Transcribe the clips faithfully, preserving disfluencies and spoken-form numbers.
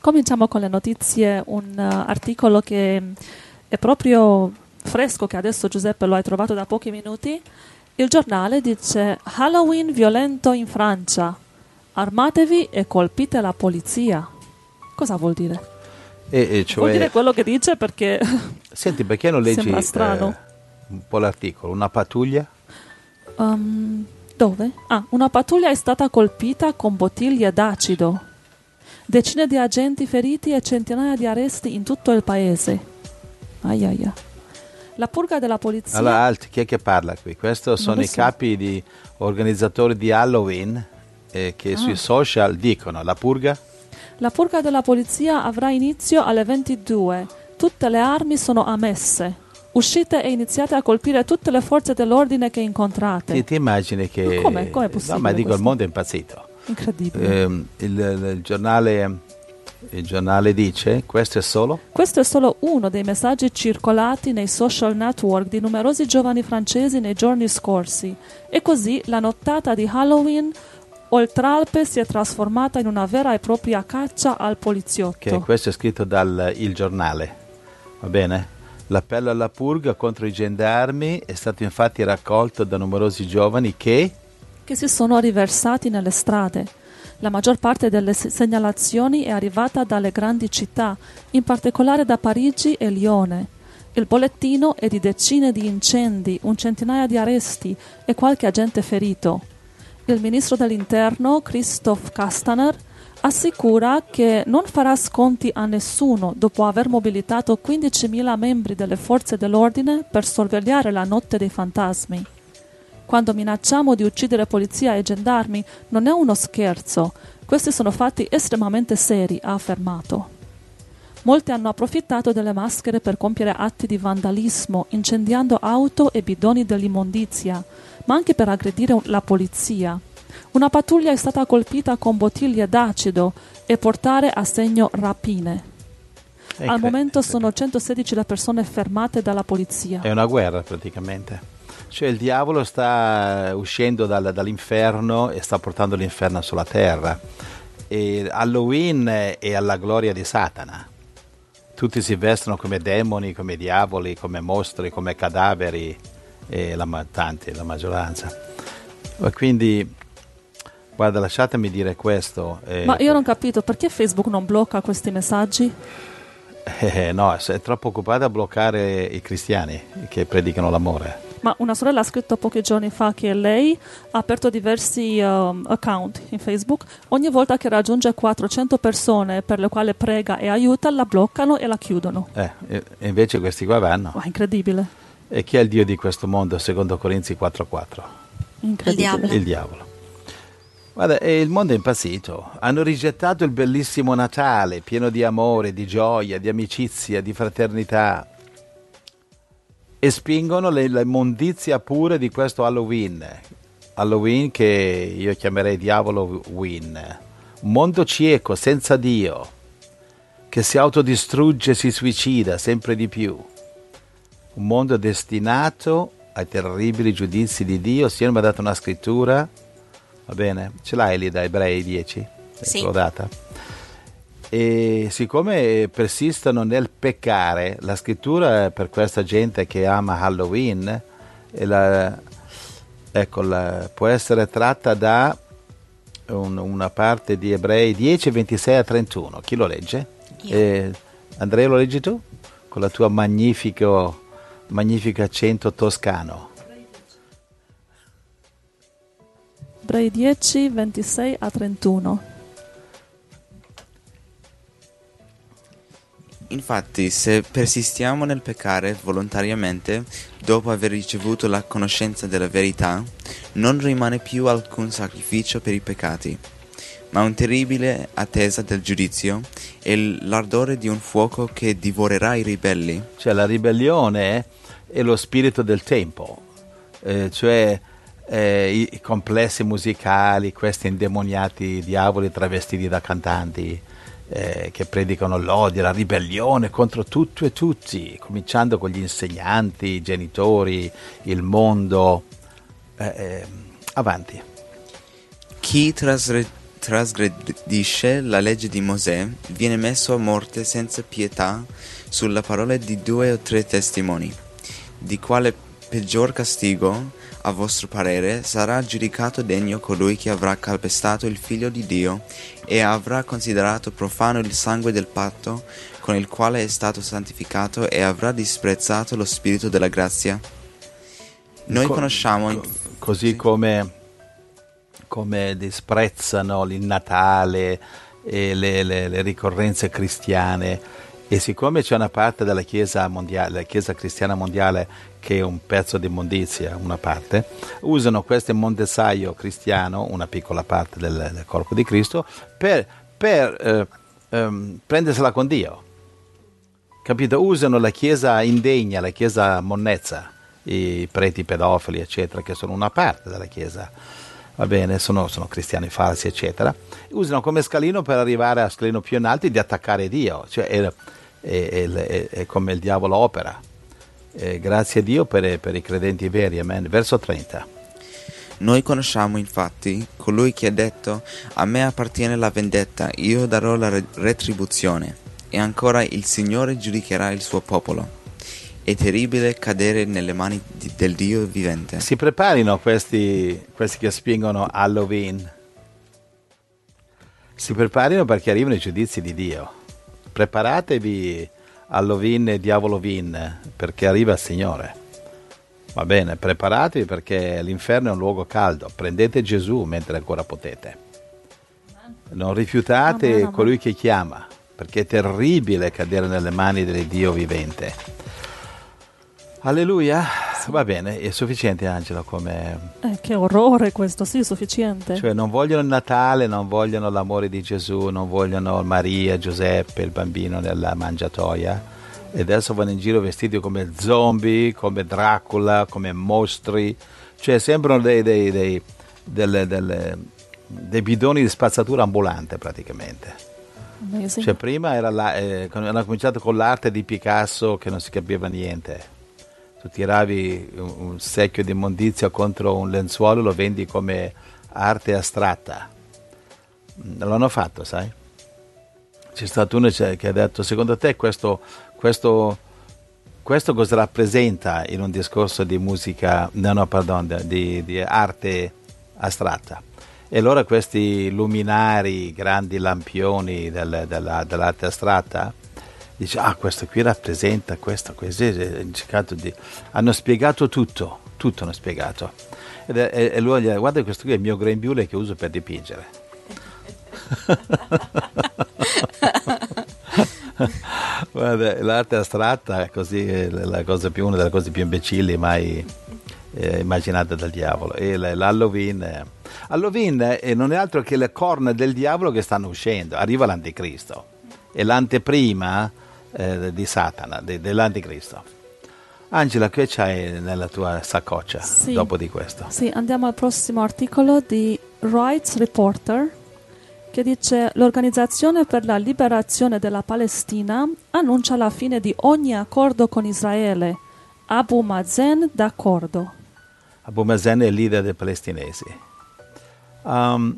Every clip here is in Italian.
Cominciamo con le notizie, un uh, articolo che è proprio fresco, che adesso Giuseppe lo hai trovato da pochi minuti. Il giornale dice: Halloween violento in Francia, armatevi e colpite la polizia. Cosa vuol dire? E, e cioè, vuol dire quello che dice, perché senti, perché non leggi sembra strano. Eh, un po' l'articolo? Una pattuglia? Um, dove? Ah, una pattuglia è stata colpita con bottiglie d'acido. Decine di agenti feriti e centinaia di arresti in tutto il paese. Ai ai ai. La purga della polizia. Allora, Alt, chi è che parla qui? Questo sono i so. capi di organizzatori di Halloween eh, che Ah. sui social dicono: la purga? La purga della polizia avrà inizio alle ventidue. Tutte le armi sono ammesse. Uscite e iniziate a colpire tutte le forze dell'ordine che incontrate. Ti, ti immagini che... Ma come? Come è possibile? No, ma dico, questo? il mondo è impazzito. Incredibile. Eh, il, il, giornale, il giornale dice: questo è solo? Questo è solo uno dei messaggi circolati nei social network di numerosi giovani francesi nei giorni scorsi. E così la nottata di Halloween oltralpe si è trasformata in una vera e propria caccia al poliziotto. Che questo è scritto dal Il Giornale, va bene? L'appello alla purga contro i gendarmi è stato infatti raccolto da numerosi giovani che... che si sono riversati nelle strade. La maggior parte delle segnalazioni è arrivata dalle grandi città, in particolare da Parigi e Lione. Il bollettino è di decine di incendi, un centinaio di arresti e qualche agente ferito. Il ministro dell'Interno, Christophe Castaner, assicura che non farà sconti a nessuno dopo aver mobilitato quindicimila membri delle forze dell'ordine per sorvegliare la notte dei fantasmi. Quando minacciamo di uccidere polizia e gendarmi non è uno scherzo, questi sono fatti estremamente seri, ha affermato. Molti hanno approfittato delle maschere per compiere atti di vandalismo, incendiando auto e bidoni dell'immondizia, ma anche per aggredire la polizia. Una pattuglia è stata colpita con bottiglie d'acido e portare a segno rapine. Al momento sono centosedici le persone fermate dalla polizia. È una guerra praticamente. Cioè il diavolo sta uscendo dal, dall'inferno e sta portando l'inferno sulla terra. E Halloween è alla gloria di Satana. Tutti si vestono come demoni, come diavoli, come mostri, come cadaveri, e la, tanti, la maggioranza. E quindi, guarda, lasciatemi dire questo. Eh, Ma io non ho capito, perché Facebook non blocca questi messaggi? Eh, no, è troppo occupata a bloccare i cristiani che predicano l'amore. Ma una sorella ha scritto pochi giorni fa che lei ha aperto diversi um, account in Facebook. Ogni volta che raggiunge quattrocento persone per le quali prega e aiuta, la bloccano e la chiudono. Eh, e invece questi qua vanno. Oh, incredibile. E chi è il Dio di questo mondo, secondo Corinzi quattro quattro? Incredibile. Il diavolo. Il diavolo. Guarda, e il mondo è impazzito. Hanno rigettato il bellissimo Natale, pieno di amore, di gioia, di amicizia, di fraternità. E spingono le, l'immondizia pure di questo Halloween. Halloween che io chiamerei Diavolo-ween. Un mondo cieco, senza Dio, che si autodistrugge, si suicida sempre di più. Un mondo destinato ai terribili giudizi di Dio. Se io mi ha dato una scrittura, va bene, ce l'hai lì da Ebrei dieci? Sì. L'ho data. E siccome persistono nel peccare, la scrittura per questa gente che ama Halloween e la, ecco, la, può essere tratta da un, una parte di Ebrei dieci, ventisei a trentuno. Chi lo legge? Eh, Andrea, lo leggi tu? Con la tua magnifico, magnifico accento toscano. Ebrei dieci, ventisei a trentuno. Infatti, se persistiamo nel peccare volontariamente, dopo aver ricevuto la conoscenza della verità, non rimane più alcun sacrificio per i peccati, ma un terribile attesa del giudizio e l'ardore di un fuoco che divorerà i ribelli. Cioè la ribellione è lo spirito del tempo, eh, cioè eh, i, i complessi musicali, questi indemoniati diavoli travestiti da cantanti, Eh, che predicano l'odio, la ribellione contro tutto e tutti, cominciando con gli insegnanti, i genitori, il mondo. Eh, eh, avanti. Chi trasre- trasgredisce la legge di Mosè viene messo a morte senza pietà sulla parola di due o tre testimoni. Di quale peggior castigo, a vostro parere, sarà giudicato degno colui che avrà calpestato il Figlio di Dio e avrà considerato profano il sangue del patto con il quale è stato santificato e avrà disprezzato lo Spirito della grazia? Noi Co- conosciamo... co- così come, come disprezzano il Natale e le, le, le ricorrenze cristiane, e siccome c'è una parte della Chiesa mondiale, la Chiesa cristiana mondiale, che è un pezzo di immondizia, una parte, usano questo mondezzaio cristiano, una piccola parte del, del corpo di Cristo, per, per eh, ehm, prendersela con Dio. Capito? Usano la Chiesa indegna, la Chiesa monnezza, i preti pedofili, eccetera, che sono una parte della Chiesa, va bene, sono, sono cristiani falsi, eccetera, usano come scalino per arrivare a scalino più in alto di attaccare Dio, cioè è, è, è, è come il diavolo opera. E grazie a Dio per, per i credenti veri, amen. Verso trenta. Noi conosciamo infatti colui che ha detto: a me appartiene la vendetta, io darò la retribuzione. E ancora, il Signore giudicherà il suo popolo. È terribile cadere nelle mani di, del Dio vivente. Si preparino questi, questi che spingono Halloween. Si preparino perché arrivano i giudizi di Dio. Preparatevi Halloween e Diavolovin, perché arriva il Signore. Va bene, preparatevi perché l'inferno è un luogo caldo. Prendete Gesù mentre ancora potete. Non rifiutate Amen, amen. colui che chiama, perché è terribile cadere nelle mani del Dio vivente. Alleluia. Va bene, è sufficiente, Angelo, come... Eh, che orrore questo, sì, sufficiente. Cioè non vogliono il Natale, non vogliono l'amore di Gesù, non vogliono Maria, Giuseppe, il bambino nella mangiatoia, e adesso vanno in giro vestiti come zombie, come Dracula, come mostri, cioè sembrano dei, dei, dei, delle, delle, dei bidoni di spazzatura ambulante praticamente. Amazing. Cioè prima era la, eh, hanno cominciato con l'arte di Picasso che non si capiva niente. Tu tiravi un, un secchio di immondizia contro un lenzuolo, lo vendi come arte astratta. L'hanno fatto, sai? C'è stato uno che ha detto: secondo te questo, questo, questo cosa rappresenta in un discorso di musica, no, no, pardon, di, di arte astratta? E allora questi luminari, grandi lampioni del, della, dell'arte astratta, dice: ah, questo qui rappresenta questo, questo di... hanno spiegato tutto, tutto hanno spiegato. Ed è, e lui gli guarda, questo qui è il mio grembiule che uso per dipingere. Guarda, l'arte astratta è così, è la cosa più, una delle cose più imbecilli mai eh, immaginate dal diavolo. E l'Halloween, eh, Halloween eh, non è altro che le corna del diavolo che stanno uscendo. Arriva l'anticristo, è l'anteprima eh, di Satana, de, dell'anticristo. Angela, che c'hai nella tua saccoccia Sì. dopo di questo? Sì, andiamo al prossimo articolo di Rights Reporter, che dice: l'Organizzazione per la Liberazione della Palestina annuncia la fine di ogni accordo con Israele. Abu Mazen d'accordo. Abu Mazen è il leader dei palestinesi. Um,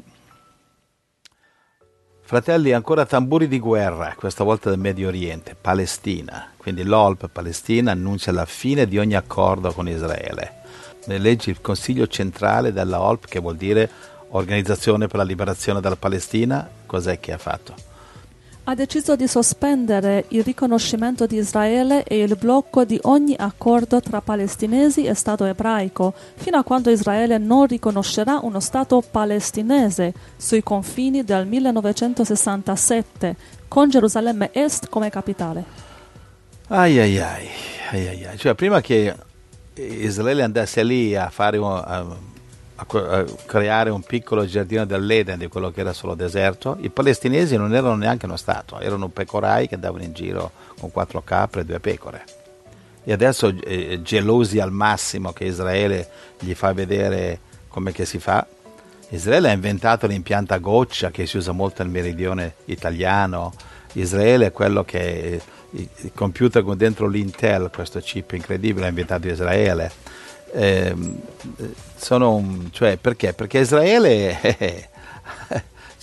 fratelli, ancora tamburi di guerra, questa volta del Medio Oriente, Palestina. Quindi l'O L P Palestina annuncia la fine di ogni accordo con Israele. Ne leggi il Consiglio Centrale della O L P, che vuol dire Organizzazione per la Liberazione della Palestina. Cos'è che ha fatto? Ha deciso di sospendere il riconoscimento di Israele e il blocco di ogni accordo tra palestinesi e Stato ebraico, fino a quando Israele non riconoscerà uno Stato palestinese sui confini del millenovecentosessantasette, con Gerusalemme Est come capitale. Ai ai ai, ai, ai, ai. Cioè, prima che Israele andasse lì a fare un... A, A, a creare un piccolo giardino dell'Eden di quello che era solo deserto, i palestinesi non erano neanche uno stato, erano pecorai che andavano in giro con quattro capre e due pecore. E adesso eh, gelosi al massimo che Israele gli fa vedere come che si fa. Israele ha inventato l'impianto a goccia che si usa molto nel meridione italiano. Israele è quello che il computer con dentro l'Intel, questo chip incredibile, ha inventato Israele. Eh, sono un, cioè perché? Perché Israele eh,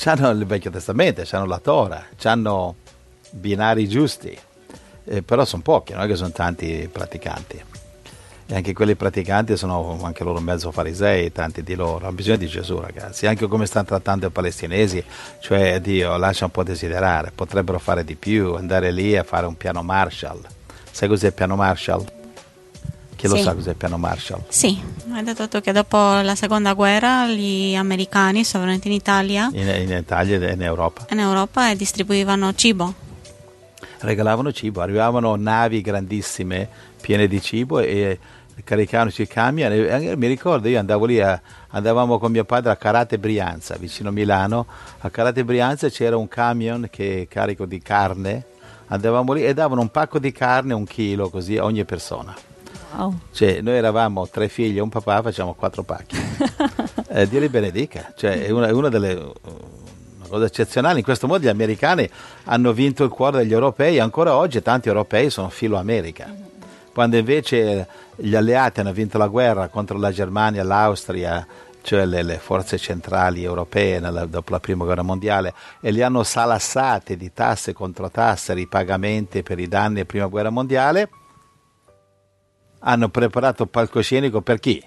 C'hanno il Vecchio Testamento, c'hanno la Torah, c'hanno binari giusti, eh, però sono pochi, non è che sono tanti praticanti. E anche quelli praticanti sono anche loro mezzo farisei, tanti di loro. Hanno bisogno di Gesù, ragazzi. Anche come stanno trattando i palestinesi, cioè Dio lascia un po' desiderare. Potrebbero fare di più, andare lì a fare un piano Marshall. Sai cos'è il piano Marshall? Chi lo Sì. sa cos'è il piano Marshall? Sì, hai detto tu che dopo la seconda guerra gli americani sono venuti in Italia In, in Italia e in Europa. in Europa e distribuivano cibo. Regalavano cibo, arrivavano navi grandissime piene di cibo e caricavano sui camion. E mi ricordo, io andavo lì, a, andavamo con mio padre a Carate Brianza, vicino a Milano. A Carate Brianza c'era un camion che carico di carne, andavamo lì e davano un pacco di carne, un chilo così a ogni persona. Wow. Cioè, noi eravamo tre figli e un papà, facciamo quattro pacchi. eh, Dio li benedica, cioè è una, è una delle una cosa eccezionale. In questo modo gli americani hanno vinto il cuore degli europei, ancora oggi tanti europei sono filo America. Quando invece gli alleati hanno vinto la guerra contro la Germania, l'Austria, cioè le, le forze centrali europee nella, dopo la prima guerra mondiale, e li hanno salassati di tasse contro tasse, ripagamenti per i danni della prima guerra mondiale, hanno preparato il palcoscenico per chi?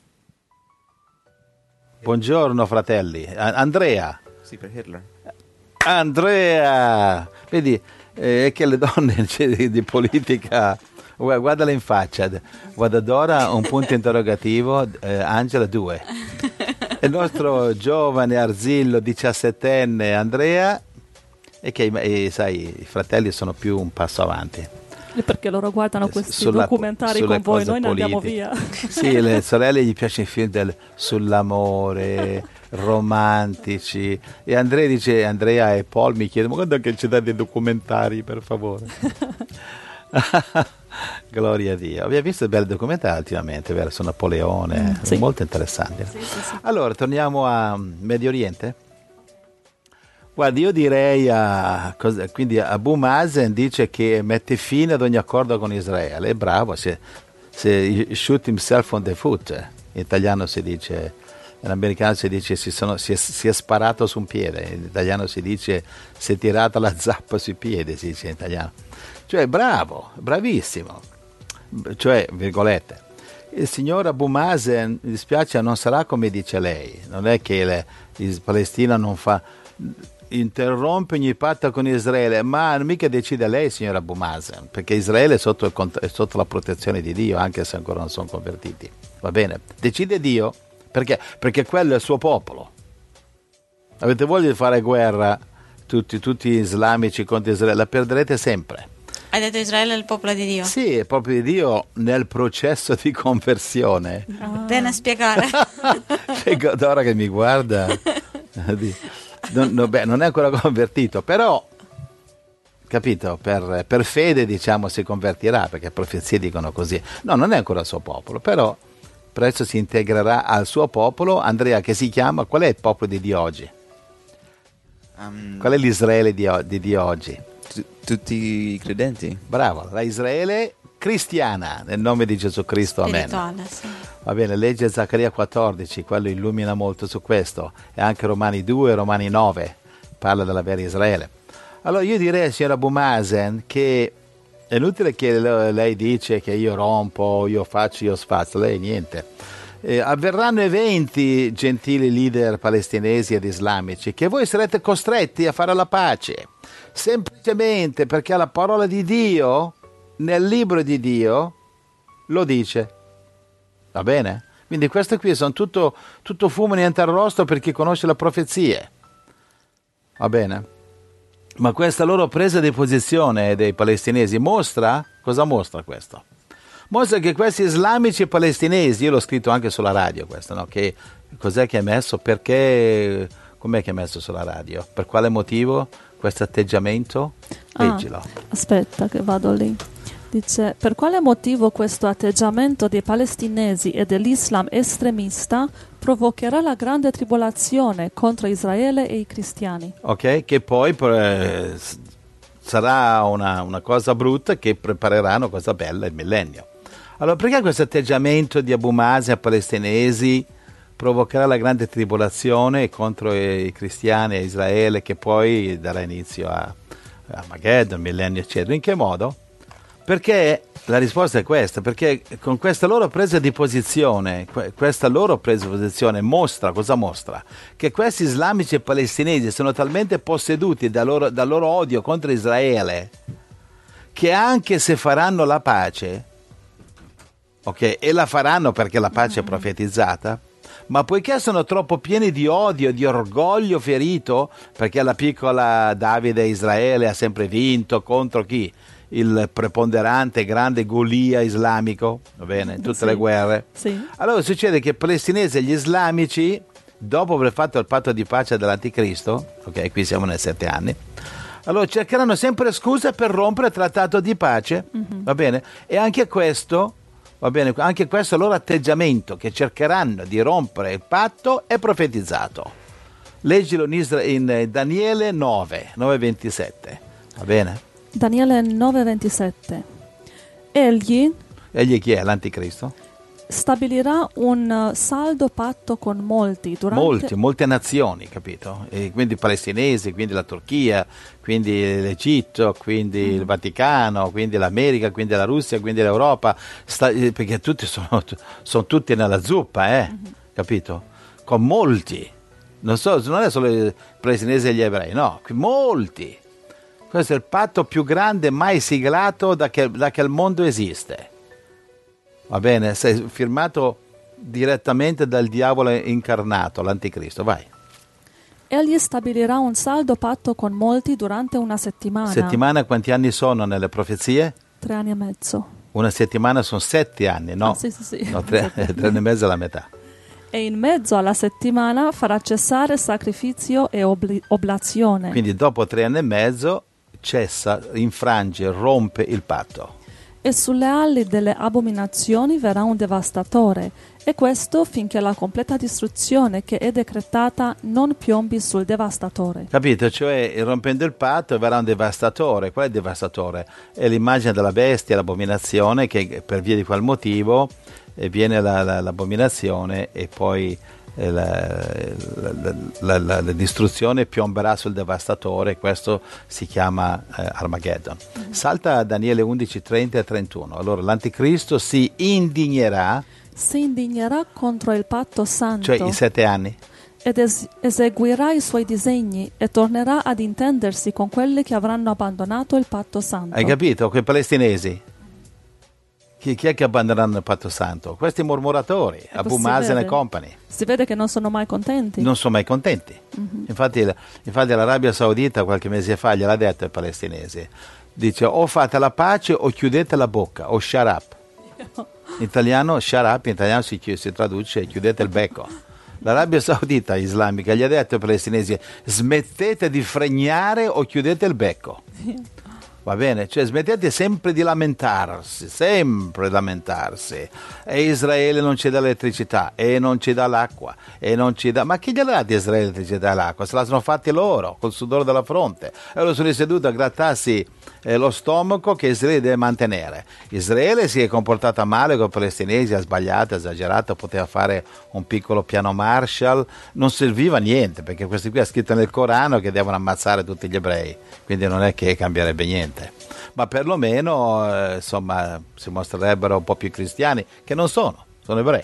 Buongiorno fratelli, A- Andrea. Sì, per Hitler. Andrea, vedi eh, che le donne cioè, di, di politica, guarda, guardala in faccia, guarda Dora un punto interrogativo, eh, Angela due. Il nostro giovane arzillo diciassettenne Andrea, e che e, sai, i fratelli sono più un passo avanti. E perché loro guardano questi Sulla- documentari sulle con voi, cose noi ne andiamo politiche. via. Sì, le sorelle gli piace i film del- sull'amore, romantici. E Andrea dice, Andrea e Paul mi chiedono, ma guarda che ci dà dei documentari, per favore. Gloria a Dio. Abbiamo visto belli documentari ultimamente, vero? Su Napoleone, Mm, sì. molto interessanti. Sì, sì, sì. Allora, torniamo a Medio Oriente. Guardi, io direi a, cosa- quindi Abu Mazen dice che mette fine ad ogni accordo con Israele. È bravo, se, se shoot himself on the foot, in italiano si dice, in americano si dice si, sono, si, è, si è sparato su un piede, in italiano si dice si è tirata la zappa sui piedi, si dice in italiano. Cioè bravo, bravissimo, cioè virgolette. Il signor Abu Mazen, mi dispiace, non sarà come dice lei, non è che le, il Palestina non fa... interrompe ogni patto con Israele, ma mica decide lei, signora Abu Mazen, perché Israele è sotto, il cont- è sotto la protezione di Dio, anche se ancora non sono convertiti. Va bene? Decide Dio, perché? Perché quello è il suo popolo. Avete voglia di fare guerra, tutti, tutti islamici contro Israele, la perderete sempre. Hai detto Israele è il popolo di Dio. Sì, è proprio di Dio nel processo di conversione. Bene spiegare. C'è Dora che mi guarda. Non, no, beh, non è ancora convertito, però, capito, per, per fede diciamo si convertirà, perché profezie dicono così. No, non è ancora il suo popolo, però presto si integrerà al suo popolo. Andrea, che si chiama, qual è il popolo di Dio oggi? Um, Qual è l'Israele di, o- di Dio oggi? tu- tutti i credenti. Bravo, la Israele cristiana, nel nome di Gesù Cristo, amen. Spirituale, sì. Va bene, legge Zaccaria quattordici, quello illumina molto su questo, e anche Romani due e Romani nove, parla della vera Israele. Allora io direi, signora Abu Mazen, che è inutile che le- lei dice che io rompo, io faccio, io sfazzo, lei niente. Eh, avverranno eventi, gentili leader palestinesi ed islamici, che voi sarete costretti a fare la pace, semplicemente perché la parola di Dio, nel libro di Dio, lo dice. Va bene? Quindi queste qui sono tutto, tutto fumo niente arrosto per chi conosce le profezie. Va bene? Ma questa loro presa di posizione dei palestinesi mostra, cosa mostra questo? Mostra che questi islamici palestinesi, io l'ho scritto anche sulla radio questo, no? Che cos'è che è messo? Perché, com'è che è messo sulla radio? Per quale motivo questo atteggiamento? Leggilo. Ah, aspetta che vado lì. Dice, per quale motivo questo atteggiamento dei palestinesi e dell'Islam estremista provocherà la grande tribolazione contro Israele e i cristiani? Ok? Che poi eh, s- sarà una, una cosa brutta che preparerà una cosa bella il millennio. Allora, perché questo atteggiamento di Abu Mazen ai palestinesi provocherà la grande tribolazione contro i cristiani e Israele, che poi darà inizio a Armageddon, millennio eccetera. In che modo? Perché la risposta è questa, perché con questa loro presa di posizione, questa loro presa di posizione mostra, cosa mostra? Che questi islamici e palestinesi sono talmente posseduti dal loro, dal loro odio contro Israele, che anche se faranno la pace, ok, e la faranno perché la pace è profetizzata, ma poiché sono troppo pieni di odio, di orgoglio ferito, perché la piccola Davide Israele ha sempre vinto contro chi? Il preponderante grande Golia islamico, va bene, in tutte sì. le guerre. Sì. Allora succede che i palestinesi e gli islamici, dopo aver fatto il patto di pace dell'anticristo, ok, qui siamo nei sette anni, allora cercheranno sempre scuse per rompere il trattato di pace, mm-hmm. va bene? E anche questo, va bene, anche questo loro atteggiamento, che cercheranno di rompere il patto, è profetizzato. Leggilo in, Isra- in Daniele nove, nove ventisette, va bene? Daniele nove ventisette. Egli Egli chi è? L'anticristo? stabilirà un saldo patto con molti durante... Molti, molte nazioni, capito? E quindi i palestinesi, quindi la Turchia, quindi l'Egitto, quindi mm. il Vaticano, quindi l'America, quindi la Russia, quindi l'Europa, sta, perché tutti sono, sono tutti nella zuppa, eh? Mm-hmm. Capito? Con molti. Non so, non è solo i palestinesi e gli ebrei, no, molti. Questo è il patto più grande mai siglato da che, da che il mondo esiste. Va bene? Sei firmato direttamente dal diavolo incarnato, l'anticristo. Vai. Egli stabilirà un saldo patto con molti durante una settimana. Settimana, quanti anni sono nelle profezie? Tre anni e mezzo. Una settimana sono sette anni, no? Ah, sì, sì, sì. No, tre, tre anni e mezzo è la metà. E in mezzo alla settimana farà cessare sacrificio e obli- oblazione. Quindi dopo tre anni e mezzo cessa, infrange, rompe il patto. E sulle ali delle abominazioni verrà un devastatore, e questo finché la completa distruzione che è decretata non piombi sul devastatore. Capito? Cioè, rompendo il patto verrà un devastatore. Qual è il devastatore? È l'immagine della bestia, l'abominazione, che per via di quel motivo eh, viene la, la, l'abominazione e poi eh, la, la, la, la, la distruzione piomberà sul devastatore. Questo si chiama eh, Armageddon. Mm-hmm. Salta a Daniele undici, trenta e trentuno. Allora, l'anticristo si indignerà, si indignerà contro il patto santo, cioè i sette anni, ed es- eseguirà i suoi disegni e tornerà ad intendersi con quelli che avranno abbandonato il patto santo. Hai capito? Quei palestinesi, chi, chi è che abbandoneranno il patto santo? Questi mormoratori, Ecco, Abu Mazen e company. Si vede che non sono mai contenti. Non sono mai contenti. Mm-hmm. Infatti, infatti l'Arabia Saudita qualche mese fa gliel'ha detto ai palestinesi, dice o fate la pace o chiudete la bocca, o shut up. In italiano, shut up, in italiano si, si traduce chiudete il becco. L'Arabia Saudita islamica gli ha detto ai palestinesi smettete di fregnare o chiudete il becco. Va bene? Cioè smettete sempre di lamentarsi, sempre lamentarsi. E Israele non ci dà l'elettricità, e non ci dà l'acqua, e non ci dà... Ma chi gliela dà di Israele l'elettricità e l'acqua? Se la sono fatti loro, col sudore della fronte. E loro sono seduti a grattarsi eh, lo stomaco che Israele deve mantenere. Israele si è comportata male con i palestinesi, ha sbagliato, ha esagerato, poteva fare un piccolo piano Marshall, non serviva a niente, perché questi qui ha scritto nel Corano che devono ammazzare tutti gli ebrei, quindi non è che cambierebbe niente. Ma perlomeno eh, insomma si mostrerebbero un po' più cristiani, che non sono, sono ebrei.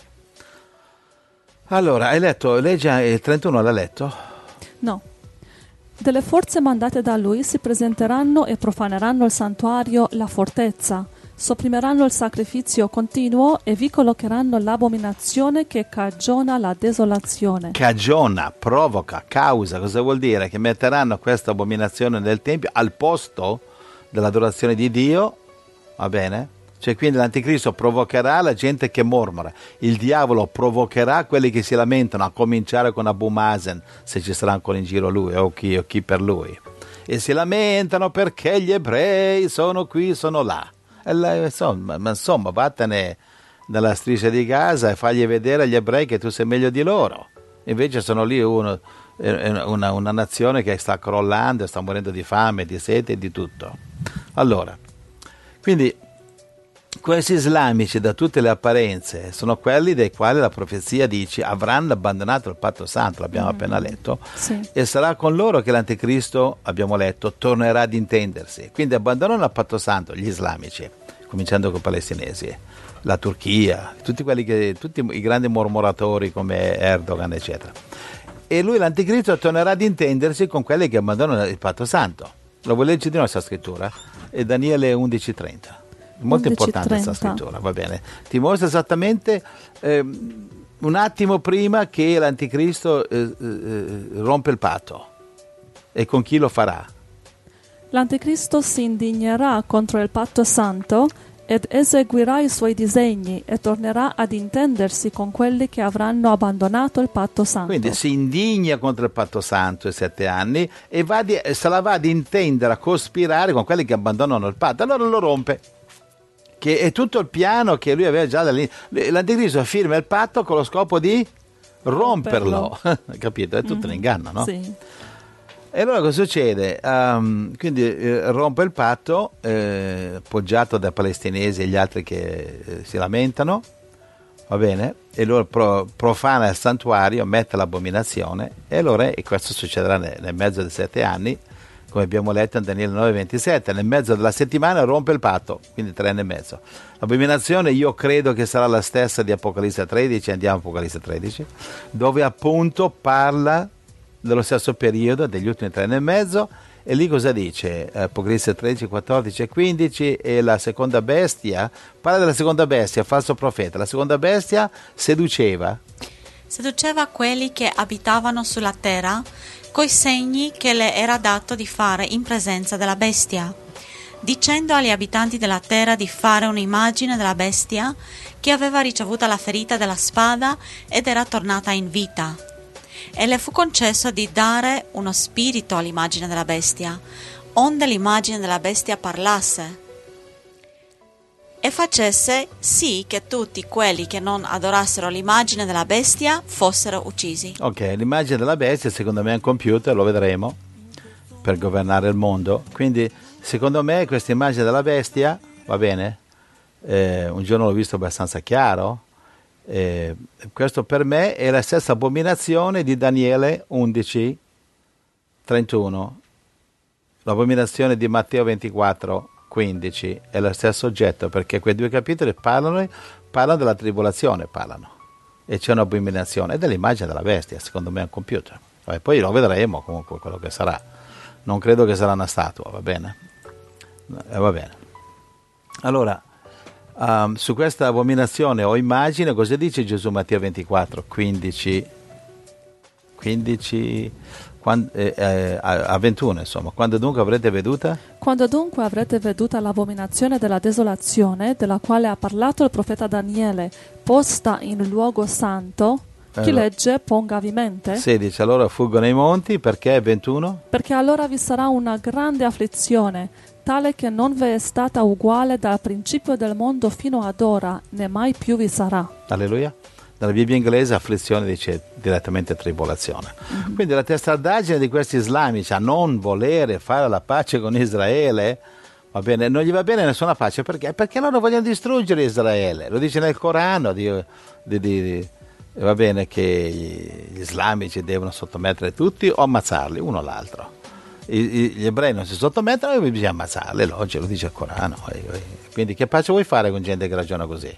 Allora, hai letto, leggi il trentuno, l'ha letto? No. Delle forze mandate da lui si presenteranno e profaneranno il santuario, la fortezza, sopprimeranno il sacrificio continuo e vi collocheranno l'abominazione che cagiona la desolazione. Cagiona, provoca, causa, cosa vuol dire? Che metteranno questa abominazione nel Tempio al posto dell'adorazione di Dio, va bene? Cioè quindi l'anticristo provocherà la gente che mormora, il diavolo provocherà quelli che si lamentano, a cominciare con Abu Mazen, se ci sarà ancora in giro lui o chi, o chi per lui, e si lamentano perché gli ebrei sono qui, sono là. E la, insomma, ma insomma vattene dalla striscia di Gaza e fagli vedere agli ebrei che tu sei meglio di loro. Invece sono lì uno, una, una nazione che sta crollando, sta morendo di fame, di sete e di tutto. Allora, quindi questi islamici, da tutte le apparenze, sono quelli dei quali la profezia dice avranno abbandonato il patto santo, l'abbiamo mm. appena letto, sì. e sarà con loro che l'anticristo, abbiamo letto, tornerà ad intendersi. Quindi abbandonano il patto santo gli islamici, cominciando con i palestinesi, la Turchia, tutti quelli che, tutti i grandi mormoratori come Erdogan, eccetera. E lui, l'anticristo, tornerà ad intendersi con quelli che abbandonano il patto santo. Lo vuoi leggere di nostra scrittura? È Daniele undici trenta. Molto importante questa scrittura, va bene. Ti mostra esattamente eh, un attimo prima che l'anticristo eh, eh, rompe il patto. E con chi lo farà? L'anticristo si indignerà contro il patto santo ed eseguirà i suoi disegni e tornerà ad intendersi con quelli che avranno abbandonato il patto santo. Quindi si indigna contro il patto santo i sette anni e va di, se la va ad intendere, a cospirare con quelli che abbandonano il patto. Allora lo rompe. Che è tutto il piano che lui aveva già dall'inizio. L'anticristo firma il patto con lo scopo di romperlo, romperlo. Capito? È tutto mm-hmm. un inganno, no? Sì. E allora cosa succede? Um, quindi eh, rompe il patto, eh, appoggiato dai palestinesi e gli altri che eh, si lamentano, va bene? E allora pro, profana il santuario, mette l'abominazione, e allora, e questo succederà nel, nel mezzo dei sette anni, come abbiamo letto in Daniele nove ventisette, nel mezzo della settimana rompe il patto, quindi tre anni e mezzo. L'abominazione io credo che sarà la stessa di Apocalisse tredici, andiamo a Apocalisse tredici, dove appunto parla dello stesso periodo, degli ultimi tre anni e mezzo, e lì cosa dice? Apocalisse tredici, quattordici e quindici, e la seconda bestia, parla della seconda bestia, falso profeta, la seconda bestia seduceva. Seduceva quelli che abitavano sulla terra, coi segni che le era dato di fare in presenza della bestia, dicendo agli abitanti della terra di fare un'immagine della bestia che aveva ricevuto la ferita della spada ed era tornata in vita. E le fu concesso di dare uno spirito all'immagine della bestia, onde l'immagine della bestia parlasse e facesse sì che tutti quelli che non adorassero l'immagine della bestia fossero uccisi. Ok, l'immagine della bestia secondo me è un computer, lo vedremo, per governare il mondo. Quindi secondo me questa immagine della bestia, va bene, eh, un giorno l'ho visto abbastanza chiaro, eh, questo per me è la stessa abominazione di Daniele undici trentuno, l'abominazione di Matteo ventiquattro quindici è lo stesso oggetto, perché quei due capitoli parlano, parlano della tribolazione, parlano, e c'è un'abominazione, ed è l'immagine della bestia, secondo me è un computer. Vabbè, poi lo vedremo comunque quello che sarà, non credo che sarà una statua, va bene? Eh, va bene. Allora, um, su questa abominazione o immagine, cosa dice Gesù Matteo ventiquattro quindici quindici Quando, eh, eh, a ventuno, insomma, quando dunque avrete veduta? Quando dunque avrete veduta l'abominazione della desolazione, della quale ha parlato il profeta Daniele, posta in luogo santo, chi allora, legge ponga vi mente. sedici, allora fuggono i monti, perché ventuno? Perché allora vi sarà una grande afflizione, tale che non vi è stata uguale dal principio del mondo fino ad ora, né mai più vi sarà. Alleluia. Nella Bibbia inglese afflizione dice direttamente tribolazione. Mm-hmm. Quindi la testardaggine di questi islamici a non volere fare la pace con Israele, va bene, non gli va bene nessuna pace, perché? Perché loro vogliono distruggere Israele, lo dice nel Corano, di, di, di, di, va bene, che gli islamici devono sottomettere tutti o ammazzarli, uno o l'altro. I, gli ebrei non si sottomettono e bisogna ammazzarli, logico, lo dice il Corano. Quindi che pace vuoi fare con gente che ragiona così?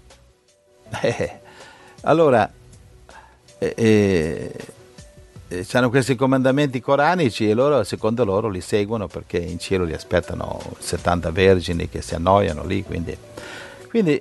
Eh, allora eh, eh, eh, hanno questi comandamenti coranici e loro, secondo loro, li seguono perché in cielo li aspettano settanta vergini che si annoiano lì, quindi, quindi,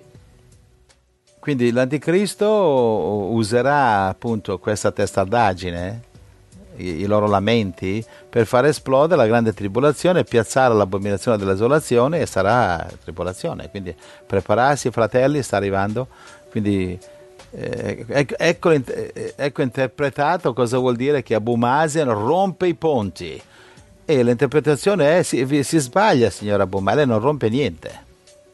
quindi l'anticristo userà appunto questa testardaggine, i, i loro lamenti, per far esplodere la grande tribolazione, piazzare l'abominazione della desolazione, e sarà tribolazione. Quindi prepararsi, fratelli, sta arrivando. Quindi eh, ecco, ecco, ecco interpretato cosa vuol dire che Abu Mazen rompe i ponti, e l'interpretazione è si, si sbaglia, signora Abu Mazen, lei non rompe niente,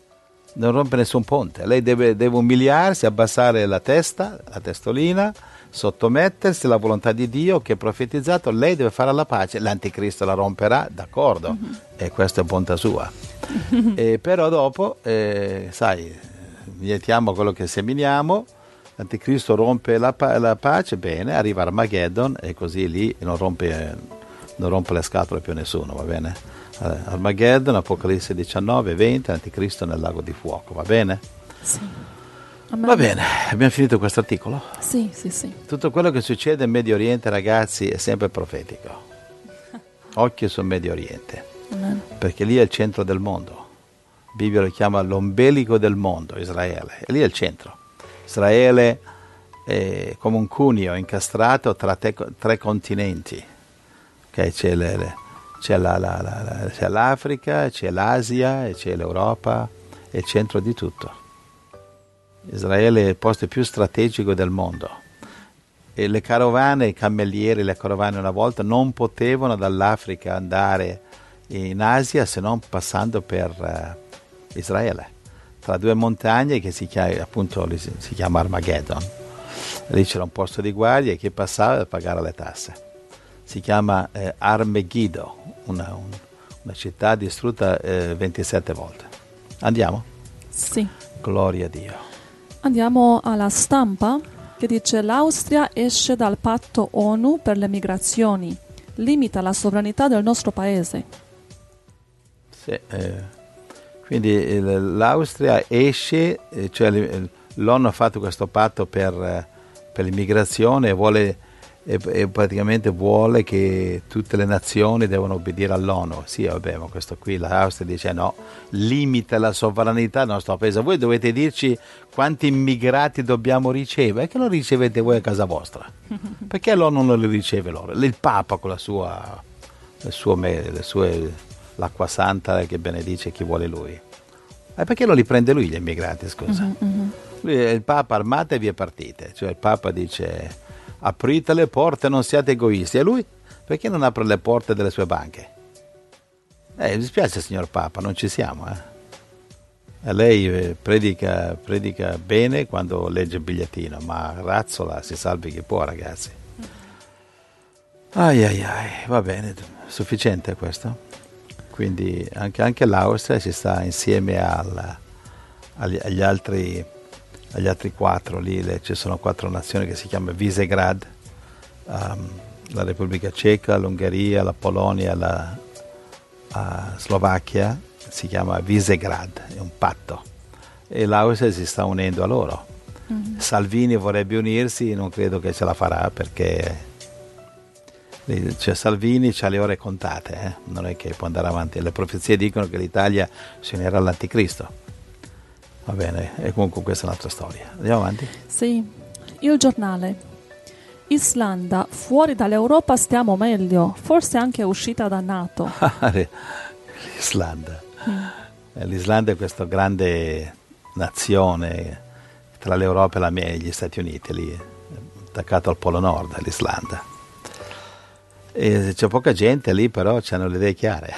non rompe nessun ponte, lei deve, deve umiliarsi, abbassare la testa, la testolina, sottomettersi alla volontà di Dio che è profetizzato, lei deve fare la pace, l'anticristo la romperà, d'accordo, mm-hmm. e questa è bontà sua. E però dopo, eh, sai, mietiamo quello che seminiamo, l'anticristo rompe la, pa- la pace, bene, arriva Armageddon e così lì non rompe, non rompe le scatole più nessuno, va bene? Armageddon, Apocalisse diciannove, venti, l'anticristo nel lago di fuoco, va bene? Sì. Va bene, abbiamo finito questo articolo? Sì, sì, sì. Tutto quello che succede in Medio Oriente, ragazzi, è sempre profetico. Occhio sul Medio Oriente, Amen. Perché lì è il centro del mondo. La Bibbia lo chiama l'ombelico del mondo, Israele, e lì è il centro. Israele è come un cuneo incastrato tra te, tre continenti. Okay, c'è, le, le, c'è, la, la, la, la, c'è l'Africa, c'è l'Asia, e c'è l'Europa, è il centro di tutto. Israele è il posto più strategico del mondo. E le carovane, i cammellieri, le carovane una volta non potevano dall'Africa andare in Asia se non passando per uh, Israele, tra due montagne che si chiama, appunto, si chiama Armageddon. Lì c'era un posto di guardia e chi passava doveva pagare le tasse. Si chiama eh, Armegiddo, una, un, una città distrutta eh, ventisette volte. Andiamo? Sì. Gloria a Dio. Andiamo alla Stampa, che dice: l'Austria esce dal patto ONU per le migrazioni, limita la sovranità del nostro paese. Sì, eh, quindi il, l'Austria esce, eh, cioè l'ONU ha fatto questo patto per, eh, per l'immigrazione e vuole e, e praticamente vuole che tutte le nazioni devono obbedire all'ONU. Sì, vabbè, ma questo qui l'Austria dice no, limita la sovranità del nostro paese. Voi dovete dirci quanti immigrati dobbiamo ricevere, e che lo ricevete voi a casa vostra. Perché l'ONU non li riceve loro? Il Papa con la sua, le sue, le sue, l'acqua santa che benedice chi vuole lui. E perché non li prende lui gli immigrati, scusa? Mm-hmm. Lui è il Papa, armatevi e partite. Cioè il Papa dice: aprite le porte, non siate egoisti. E lui perché non apre le porte delle sue banche? Eh, mi dispiace signor Papa, non ci siamo. Eh. E lei eh, predica, predica bene quando legge il bigliettino, ma razzola, si salvi chi può, ragazzi. Ai ai ai, va bene, sufficiente questo. Quindi anche, anche l'Austria si sta insieme al, agli, agli altri... agli altri quattro, lì le, ci sono quattro nazioni che si chiamano Visegrad, um, la Repubblica Ceca, l'Ungheria, la Polonia, la uh, Slovacchia, si chiama Visegrad, è un patto, e l'Austria si sta unendo a loro. Mm-hmm. Salvini vorrebbe unirsi, non credo che ce la farà perché cioè, Salvini ha le ore contate, eh? Non è che può andare avanti, le profezie dicono che l'Italia si unirà all'anticristo. Va bene, e comunque questa è un'altra storia. Andiamo avanti? Sì, il giornale. Islanda, fuori dall'Europa stiamo meglio, forse anche uscita da NATO. L'Islanda. Mm. L'Islanda è questa grande nazione tra l'Europa e, la, e gli Stati Uniti, lì, attaccato al Polo Nord, l'Islanda. E c'è poca gente lì, però hanno le idee chiare.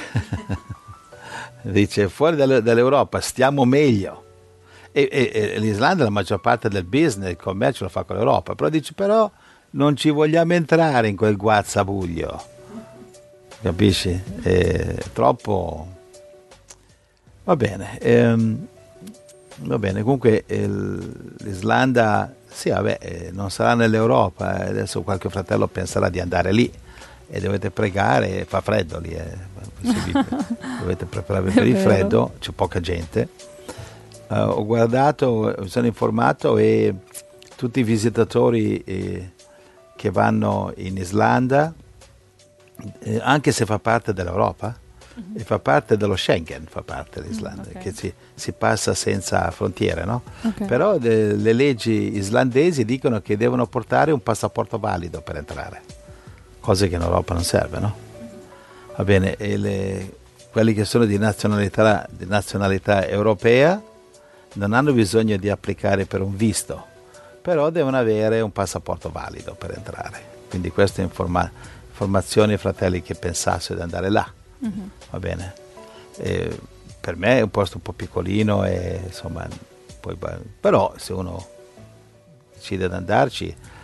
Dice, fuori dall'Europa stiamo meglio. E, e, e l'Islanda la maggior parte del business, il commercio lo fa con l'Europa, però dice però non ci vogliamo entrare in quel guazzabuglio, capisci? È troppo, va bene, ehm, va bene, comunque il, l'Islanda sì, vabbè, eh, non sarà nell'Europa, eh, adesso qualche fratello penserà di andare lì e dovete pregare, fa freddo lì, eh, dovete prepararvi per il freddo, c'è poca gente. Uh, ho guardato, mi sono informato e tutti i visitatori eh, che vanno in Islanda, eh, anche se fa parte dell'Europa, mm-hmm. e fa parte dello Schengen, fa parte dell'Islanda, mm, okay. Che si, si passa senza frontiere, no? Okay. Però de, le leggi islandesi dicono che devono portare un passaporto valido per entrare, cose che in Europa non serve, no? Va bene, e le, quelli che sono di nazionalità, di nazionalità europea non hanno bisogno di applicare per un visto, però devono avere un passaporto valido per entrare. Quindi queste informa- informazioni, fratelli, che pensassero di andare là, mm-hmm. va bene. E per me è un posto un po' piccolino, e, insomma, poi, però se uno decide di andarci,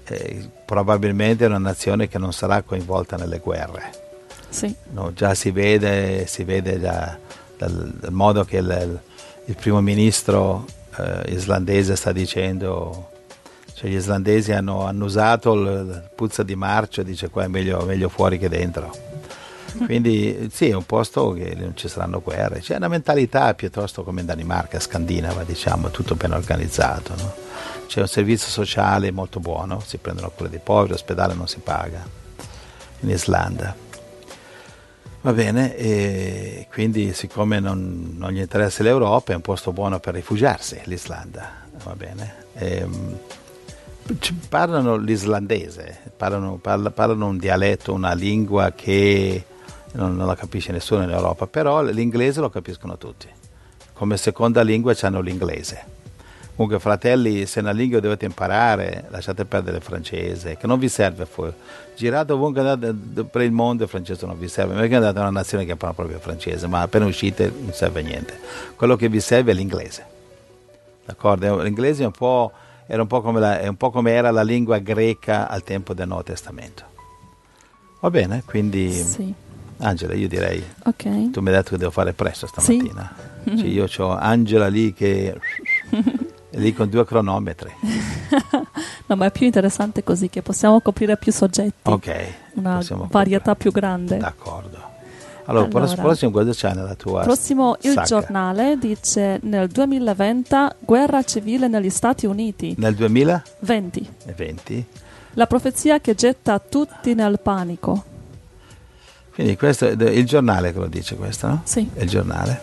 eh, probabilmente è una nazione che non sarà coinvolta nelle guerre. Sì. No, già si vede, si vede già dal, dal modo che il, il primo ministro eh, islandese sta dicendo, cioè gli islandesi hanno annusato il, il puzza di marcio, dice qua è meglio, meglio fuori che dentro. Quindi sì, è un posto che non ci saranno guerre, c'è una mentalità piuttosto come in Danimarca, scandinava, diciamo, tutto ben organizzato, no? C'è un servizio sociale molto buono, si prendono cura dei poveri, l'ospedale non si paga in Islanda. Va bene, e quindi siccome non, non gli interessa l'Europa, è un posto buono per rifugiarsi, l'Islanda, va bene. E, parlano l'islandese, parlano, parla, parlano un dialetto, una lingua che non, non la capisce nessuno in Europa, però l'inglese lo capiscono tutti. Come seconda lingua hanno l'inglese. Comunque, fratelli, se una lingua dovete imparare, lasciate perdere il francese, che non vi serve. Fu- girate ovunque andate per il mondo, il francese non vi serve. Perché andate in una nazione che parla proprio francese, ma appena uscite non serve niente. Quello che vi serve è l'inglese. D'accordo? L'inglese è un po', era un po' come la, è un po' come era la lingua greca al tempo del Nuovo Testamento. Va bene, quindi Sì. Angela, io direi, Ok. tu mi hai detto che devo fare presto stamattina. Sì. Cioè, io ho Angela lì che è lì con due cronometri. No, ma è più interessante così, che possiamo coprire più soggetti, Ok, una possiamo varietà coprire. più grande. D'accordo. Allora, Allora, prossimo, prossimo cosa c'è nella tua Prossimo, il sacca? giornale dice nel duemilaventi guerra civile negli Stati Uniti. Nel venti. duemilaventi? La profezia che getta tutti nel panico. Quindi questo è il giornale che lo dice questo, no? Sì. È il giornale.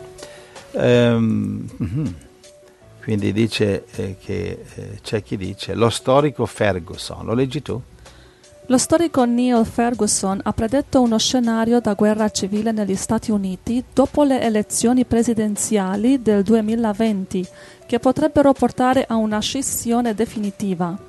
Ehm, mhm. Quindi dice eh, che eh, c'è chi dice lo storico Ferguson, lo leggi tu? Lo storico Neil Ferguson ha predetto uno scenario da guerra civile negli Stati Uniti dopo le elezioni presidenziali del duemilaventi, che potrebbero portare a una scissione definitiva.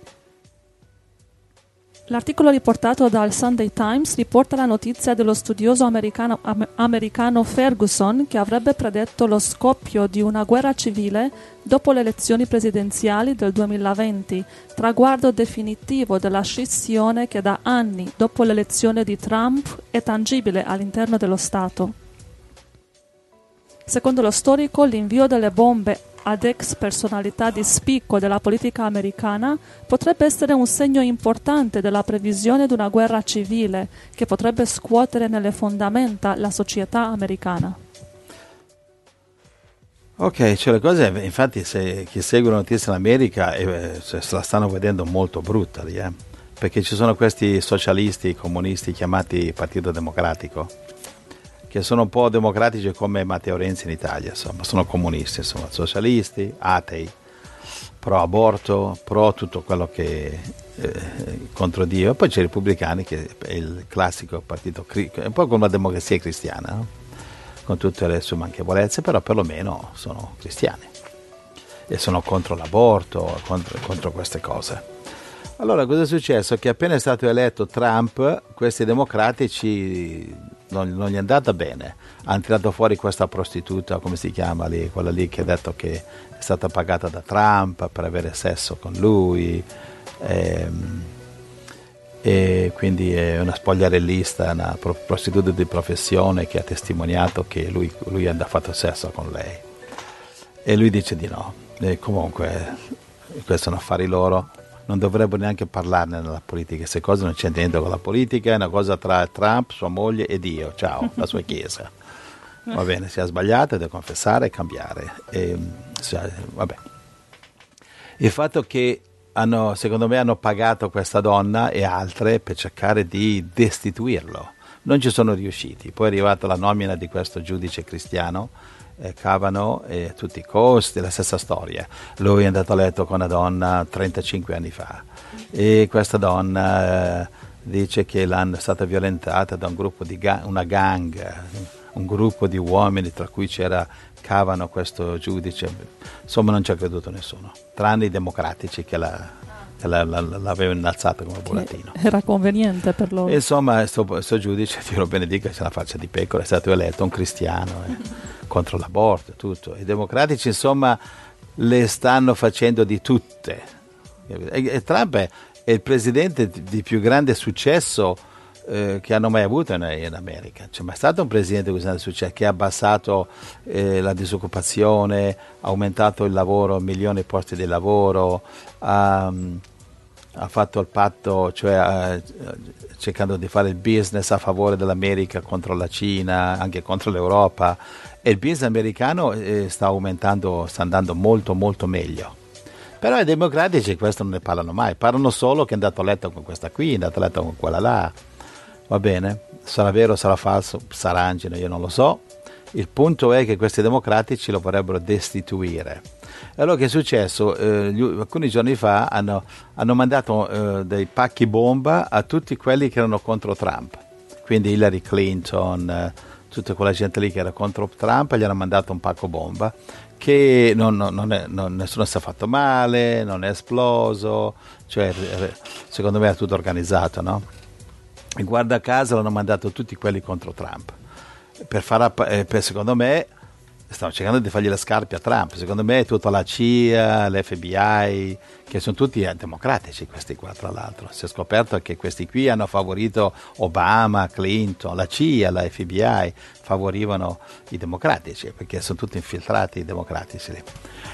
L'articolo riportato dal Sunday Times riporta la notizia dello studioso americano, am- americano Ferguson, che avrebbe predetto lo scoppio di una guerra civile dopo le elezioni presidenziali del duemilaventi, traguardo definitivo della scissione che da anni dopo l'elezione di Trump è tangibile all'interno dello Stato. Secondo lo storico, l'invio delle bombe ad ex personalità di spicco della politica americana potrebbe essere un segno importante della previsione di una guerra civile che potrebbe scuotere nelle fondamenta la società americana. Ok, cioè le cose, infatti, se chi segue le notizie in America eh, se la stanno vedendo molto brutta lì, eh? Perché ci sono questi socialisti, comunisti chiamati Partito Democratico, che sono un po' democratici come Matteo Renzi in Italia, insomma, sono comunisti, insomma, socialisti, atei, pro aborto, pro tutto quello che eh, contro Dio. E poi c'è i repubblicani, che è il classico partito, è un po' come la democrazia cristiana, no? Con tutte le sue manchevolezze, però perlomeno sono cristiani e sono contro l'aborto, contro, contro queste cose. Allora, cosa è successo? Che appena è stato eletto Trump, questi democratici non, non gli è andata bene. Hanno tirato fuori questa prostituta, come si chiama lì, quella lì che ha detto che è stata pagata da Trump per avere sesso con lui, e, e quindi è una spogliarellista, una prostituta di professione che ha testimoniato che lui, lui ha fatto sesso con lei. E lui dice di no. E comunque, questi sono affari loro. Non dovrebbero neanche parlarne nella politica, queste cose non c'entrano niente con la politica, è una cosa tra Trump, sua moglie e Dio, ciao, la sua chiesa. Va bene, si è sbagliato, deve confessare e cambiare. E, cioè, vabbè. Il fatto che hanno, secondo me hanno pagato questa donna e altre per cercare di destituirlo, non ci sono riusciti. Poi è arrivata la nomina di questo giudice cristiano, Eh, Kavanaugh, e a tutti i costi, la stessa storia. Lui è andato a letto con una donna trentacinque anni fa e questa donna eh, dice che l'hanno stata violentata da un gruppo di ga- una gang, un gruppo di uomini tra cui c'era Kavanaugh, questo giudice. Insomma, non ci ha creduto nessuno, tranne i democratici che la che la, la, l'avevano innalzata come burattino. Era conveniente per loro. E insomma, questo giudice, Dio lo benedica, c'è la faccia di pecora, è stato eletto un cristiano eh, contro l'aborto e tutto. I democratici, insomma, le stanno facendo di tutte E, e Trump è, è il presidente di, di più grande successo eh, che hanno mai avuto in, in America. C'è mai stato un presidente con grande successo che ha abbassato eh, la disoccupazione, ha aumentato il lavoro, milioni di posti di lavoro, ha, ha fatto il patto, cioè ha, cercando di fare il business a favore dell'America contro la Cina, anche contro l'Europa, e il business americano eh, sta aumentando, sta andando molto molto meglio. Però i democratici questo non ne parlano mai, parlano solo che è andato a letto con questa qui, è andato a letto con quella là, va bene, sarà vero, sarà falso, sarà angelo, io non lo so. Il punto è che questi democratici lo vorrebbero destituire. E allora che è successo? Eh, gli, alcuni giorni fa hanno, hanno mandato eh, dei pacchi bomba a tutti quelli che erano contro Trump, quindi Hillary Clinton, eh, tutta quella gente lì che era contro Trump, gli hanno mandato un pacco bomba che non, non, non è, non, nessuno si è fatto male, non è esploso, cioè secondo me è tutto organizzato, no? E guarda caso l'hanno mandato tutti quelli contro Trump, per fare, eh, per, secondo me stanno cercando di fargli le scarpe a Trump. Secondo me è tutta la C I A, l'F B I, che sono tutti democratici questi qua, tra l'altro. Si è scoperto che questi qui hanno favorito Obama, Clinton, la C I A, la F B I favorivano i democratici, perché sono tutti infiltrati i democratici lì.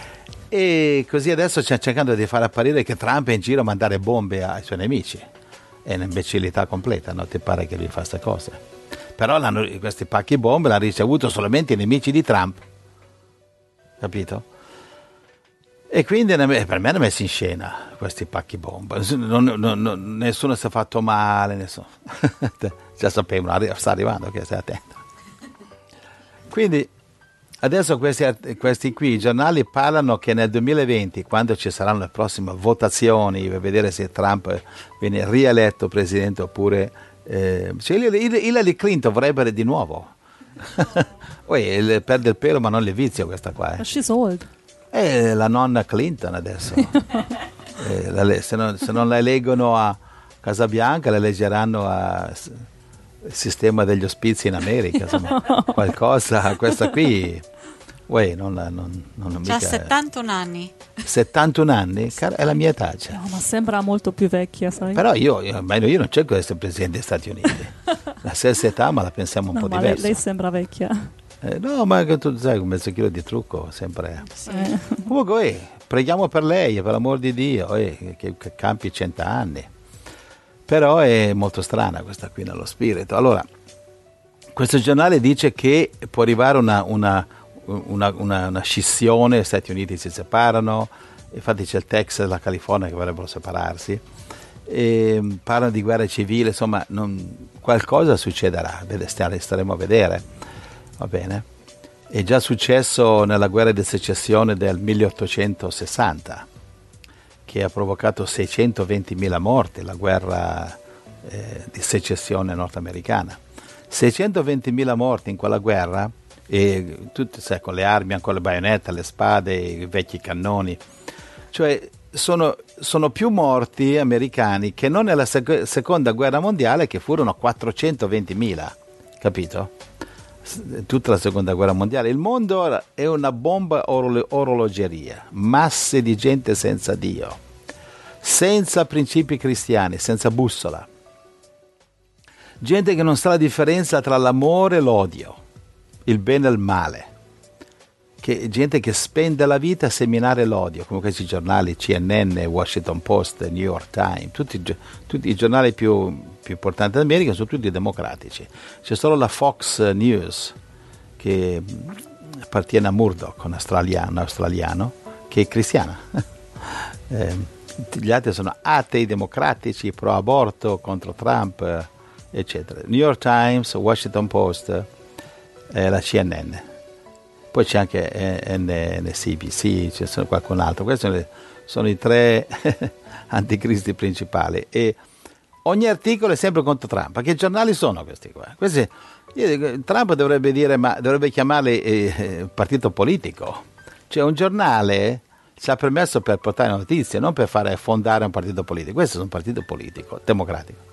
E così adesso stiamo cercando di far apparire che Trump è in giro a mandare bombe ai suoi nemici. È un'imbecillità completa, non ti pare che lui fa queste cose? Però questi pacchi bombe l'hanno ricevuto solamente i nemici di Trump, capito? E quindi per me hanno messo in scena questi pacchi bomba. Non, non, non, nessuno si è fatto male, nessuno. Già sapevano, sta arrivando, che stai attento. Quindi adesso questi, questi qui, i giornali parlano che nel duemilaventi, quando ci saranno le prossime votazioni per vedere se Trump viene rieletto presidente oppure Eh, cioè Hillary Clinton vorrebbe di nuovo. Poi perde il pelo ma non il vizio questa qua, eh. She's old. È la nonna Clinton adesso. eh, la, se, non, se non la eleggono a Casa Bianca la eleggeranno al sistema degli ospizi in America, insomma, qualcosa. Questa qui uè, non, non, non, c'ha settantuno anni. settantuno anni? Car- è la mia età, cioè. No, ma sembra molto più vecchia, sai? Però io, io, io non cerco di essere presidente degli Stati Uniti. La stessa età, ma la pensiamo un no, po' ma diversa. Lei, lei sembra vecchia. Eh, no, ma che tu sai, un mezzo chilo di trucco sempre. Sì. Eh. Comunque, eh, preghiamo per lei, per l'amor di Dio, eh, che, che campi cent'anni. Però è molto strana questa qui nello spirito. Allora, questo giornale dice che può arrivare una, una, una, una, una scissione, gli Stati Uniti si separano, infatti c'è il Texas e la California che vorrebbero separarsi, e parlano di guerra civile, insomma non, qualcosa succederà, staremo a vedere, va bene? È già successo nella guerra di secessione del milleottocentosessanta, che ha provocato seicentoventimila morti, la guerra eh, di secessione nordamericana. seicentoventimila morti in quella guerra, e tutti sai, con le armi, con le baionette, le spade, i vecchi cannoni, cioè sono, sono più morti americani che non nella sec- seconda guerra mondiale, che furono quattrocentoventimila, capito? Tutta la seconda guerra mondiale. Il mondo è una bomba orolo- orologeria, masse di gente senza Dio, senza principi cristiani, senza bussola, gente che non sa la differenza tra l'amore e l'odio, il bene e il male, che gente che spende la vita a seminare l'odio, come questi giornali C N N, Washington Post, New York Times, tutti, tutti i giornali più, più importanti d'America sono tutti democratici. C'è solo la Fox News che appartiene a Murdoch, un australiano, un australiano che è cristiana. eh, gli altri sono atei democratici, pro aborto, contro Trump, eccetera. New York Times, Washington Post, eh, la C N N. Poi c'è anche N C B C, c'è sono qualcun altro. Questi sono, le, sono i tre anticristi principali. E ogni articolo è sempre contro Trump. Che giornali sono questi qua? Questi, io, Trump dovrebbe dire, ma dovrebbe chiamarli eh, partito politico. Cioè un giornale ci ha permesso per portare notizie, non per fare fondare un partito politico. Questo è un partito politico, democratico.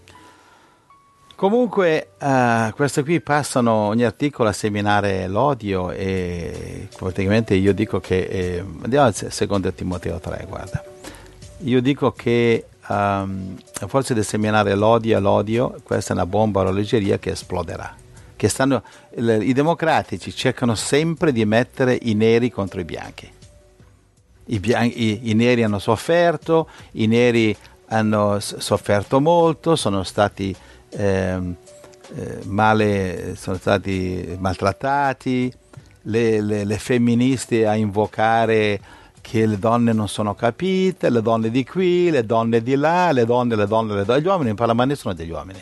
Comunque, uh, questi qui passano ogni articolo a seminare l'odio, e praticamente io dico che, eh, andiamo al secondo Timoteo tre, guarda, io dico che um, a forza di seminare l'odio e l'odio, questa è una bomba a orologeria che esploderà. Che stanno, le, i democratici cercano sempre di mettere i neri contro i bianchi. I, bianchi, i, i neri hanno sofferto, i neri hanno s- sofferto molto, sono stati ehm, eh, male, sono stati maltrattati, le, le, le femministe a invocare che le donne non sono capite, le donne di qui, le donne di là, le donne, le donne, le donne, gli uomini non parla mai nessuno degli uomini.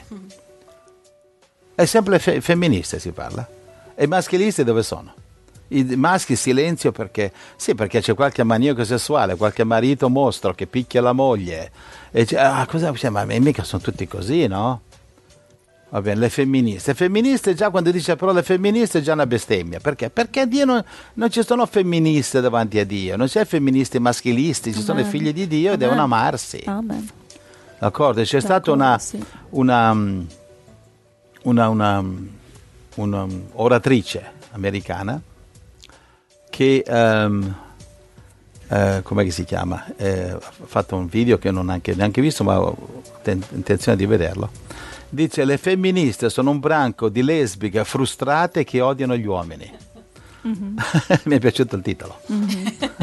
È sempre fe- femministe si parla. E i maschilisti dove sono? I maschi silenzio perché sì, perché c'è qualche maniaco sessuale, qualche marito mostro che picchia la moglie. E dice, ah, cosa, cioè, ma mica sono tutti così, no? Va bene, le femministe. Femministe già quando dice però le femministe è già una bestemmia. Perché? Perché Dio non, non ci sono femministe davanti a Dio, non c'è femministi maschilisti, ci Amen. sono i figli di Dio e Amen. devono amarsi. Amen. D'accordo? C'è D'accordo, stata una, sì. una, una, una, una oratrice americana che um, uh, come si chiama? Eh, ha fatto un video che non ho neanche, neanche visto, ma ho ten- intenzione di vederlo. Dice: le femministe sono un branco di lesbiche frustrate che odiano gli uomini. Mm-hmm. Mi è piaciuto il titolo. Mm-hmm.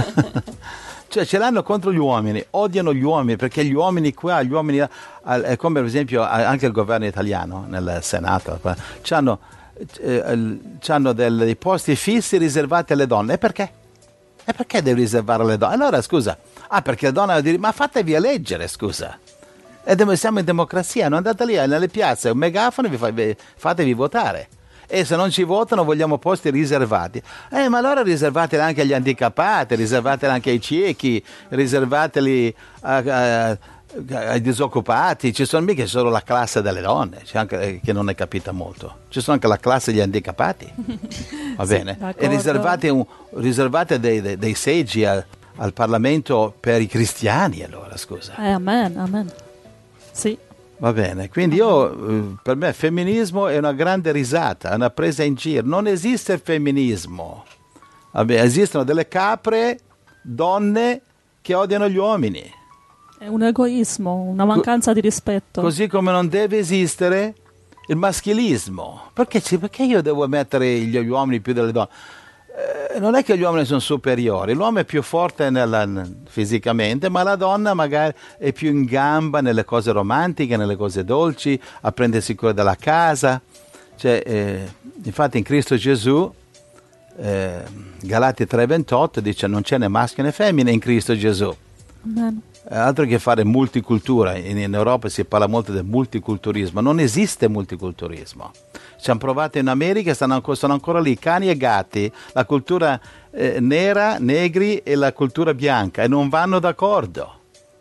Cioè ce l'hanno contro gli uomini, odiano gli uomini, perché gli uomini qua, gli uomini là, è come per esempio anche il governo italiano nel Senato, c'hanno, eh, c'hanno dei posti fissi riservati alle donne. E perché? E perché devi riservare alle donne? Allora scusa, ah perché le donne devono dire, ma fatevi eleggere, scusa. E siamo in democrazia, non andate lì nelle piazze, un megafono e vi fa, fatevi votare. E se non ci votano vogliamo posti riservati. Eh, ma allora riservateli anche agli handicappati, riservateli anche ai ciechi, riservateli a, a, ai disoccupati. Ci sono mica solo la classe delle donne, c'è anche, che non è capita molto. Ci sono anche la classe degli handicappati. Va bene? Sì, e riservate, un, riservate dei, dei, dei seggi al, al Parlamento per i cristiani, allora, scusa. Eh, amen, amen. Sì. Va bene, quindi io, per me femminismo è una grande risata, è una presa in giro. Non esiste il femminismo. Vabbè, esistono delle capre, donne che odiano gli uomini. È un egoismo, una mancanza Co- di rispetto. Così come non deve esistere il maschilismo. Perché, perché io devo mettere gli uomini più delle donne? Eh, non è che gli uomini sono superiori, l'uomo è più forte nella, fisicamente, ma la donna magari è più in gamba nelle cose romantiche, nelle cose dolci, a prendersi cura della casa. Cioè, eh, infatti in Cristo Gesù, eh, Galati tre ventotto dice non c'è né maschio né femmina in Cristo Gesù. Amen. Altro che fare multicultura, in, in Europa si parla molto del multiculturismo, non esiste multiculturismo. Ci hanno provato in America, stanno, sono ancora lì cani e gatti, la cultura eh, nera, negri e la cultura bianca, e non vanno d'accordo.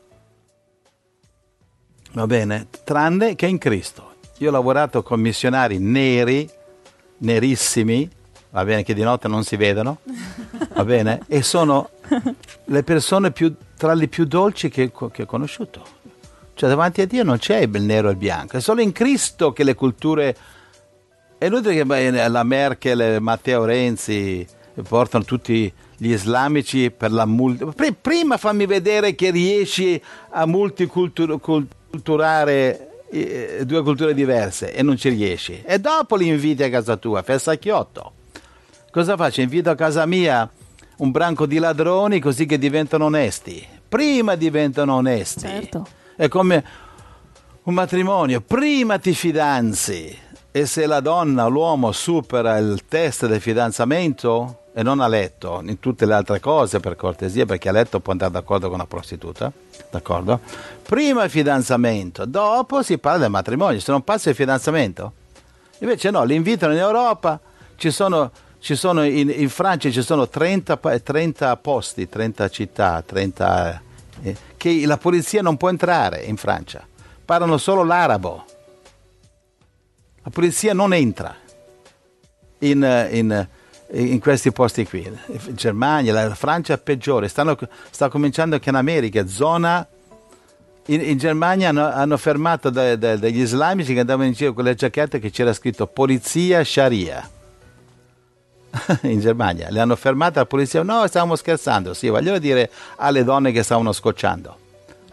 Va bene, tranne che in Cristo. Io ho lavorato con missionari neri, nerissimi, va bene, che di notte non si vedono, va bene, e sono le persone più, tra le più dolci che, che ho conosciuto. Cioè davanti a Dio non c'è il nero e il bianco, è solo in Cristo che le culture... È inutile che beh, la Merkel e Matteo Renzi portano tutti gli islamici per la multi... Prima fammi vedere che riesci a multiculturare eh, due culture diverse, e non ci riesci. E dopo li inviti a casa tua, fai sacchiotto. Cosa faccio? Invito a casa mia un branco di ladroni così che diventano onesti. Prima diventano onesti. Certo. È come un matrimonio, prima ti fidanzi. E se la donna o l'uomo supera il test del fidanzamento, e non a letto, in tutte le altre cose per cortesia, perché a letto può andare d'accordo con una prostituta, d'accordo? Prima il fidanzamento, dopo si parla del matrimonio. Se non passa il fidanzamento, invece no, li invitano in Europa, ci sono, ci sono in, in Francia ci sono trenta, trenta posti, trenta città, trenta, eh, che la polizia non può entrare in Francia, parlano solo l'arabo. La polizia non entra in, in, in questi posti qui. In Germania, la Francia è peggiore. Stanno, sta cominciando anche in America. Zona, in, in Germania hanno, hanno fermato de, de, degli islamici che andavano in giro con le giacchette che c'era scritto polizia Sharia. In Germania. Le hanno fermate la polizia. No, stavamo scherzando. Sì, voglio dire alle donne che stavano scocciando.